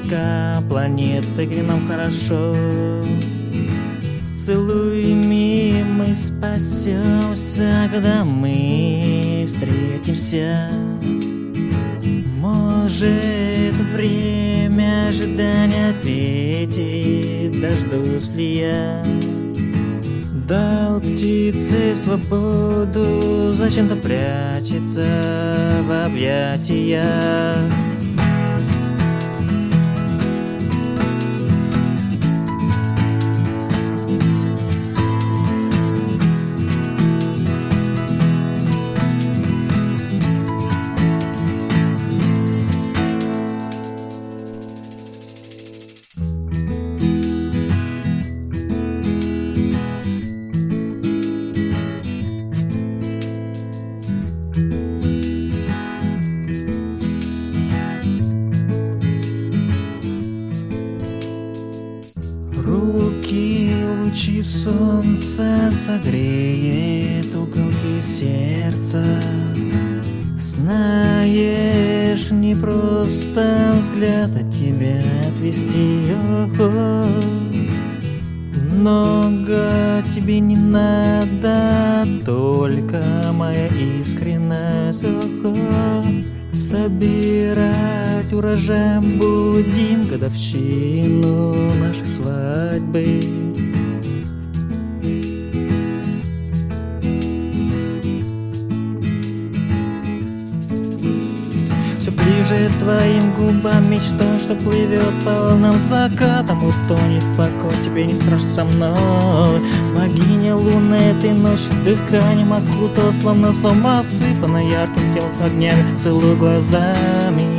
Матушка планета, где нам хорошо. Целуями мы спасемся, когда мы встретимся. Может, время ожидания ответит, дождусь ли я. Дал птице свободу, зачем-то прячется в объятиях. Руки лучи солнца согреет уголки сердца. Знаешь, не просто взгляд от тебя отвести. Много тебе не надо, только моя искренность. Собирать урожай будем, годовщину нашей свадьбы. Все ближе твоим губам мечта, что плывет по волнам закатом. Утонет в покой, тебе не страшно со мной. Богиня лунная этой ночью дыханием окутала, словно слома осыпана ярким телом огнями. Целую глазами.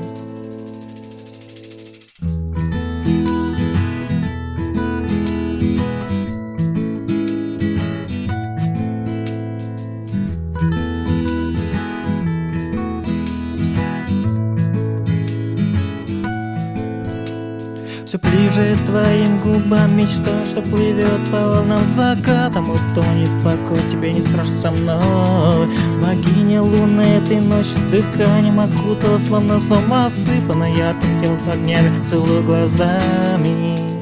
Все ближе твоим губам мечта, что плывет по волнам закатом. Утонет в покой, тебе не страшно со мной. Богиня лунная этой ночью дыханием окутала, словно слома осыпана ярким телом огнями. Целую глазами.